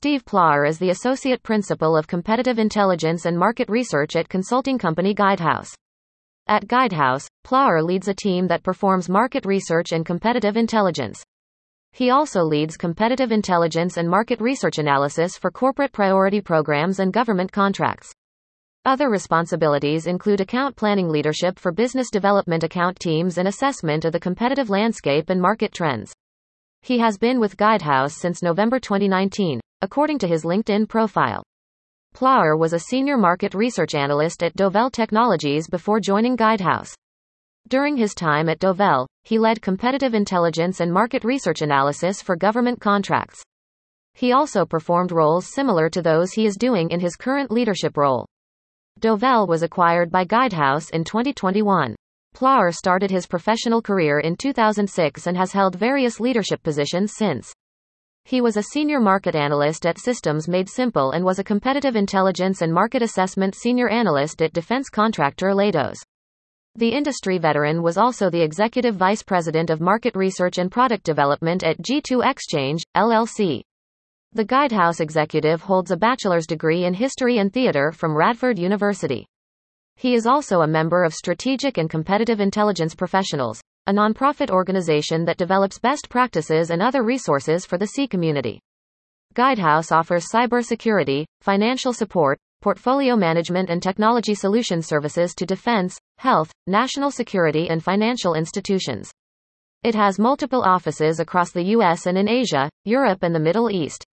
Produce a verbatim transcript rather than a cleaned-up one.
Steve Plower is the Associate Principal of Competitive Intelligence and Market Research at consulting company Guidehouse. At Guidehouse, Plower leads a team that performs market research and competitive intelligence. He also leads competitive intelligence and market research analysis for corporate priority programs and government contracts. Other responsibilities include account planning leadership for business development account teams and assessment of the competitive landscape and market trends. He has been with Guidehouse since November twenty nineteen, according to his LinkedIn profile. Plower was a senior market research analyst at Dovell Technologies before joining Guidehouse. During his time at Dovell, he led competitive intelligence and market research analysis for government contracts. He also performed roles similar to those he is doing in his current leadership role. Dovell was acquired by Guidehouse in twenty twenty-one. Plower started his professional career in two thousand six and has held various leadership positions since. He was a senior market analyst at Systems Made Simple and was a competitive intelligence and market assessment senior analyst at defense contractor Leidos. The industry veteran was also the executive vice president of market research and product development at G two Exchange, L L C. The Guidehouse executive holds a bachelor's degree in history and theater from Radford University. He is also a member of Strategic and Competitive Intelligence Professionals, a nonprofit organization that develops best practices and other resources for the C community. Guidehouse offers cybersecurity, financial support, portfolio management and technology solution services to defense, health, national security and financial institutions. It has multiple offices across the U S and in Asia, Europe and the Middle East.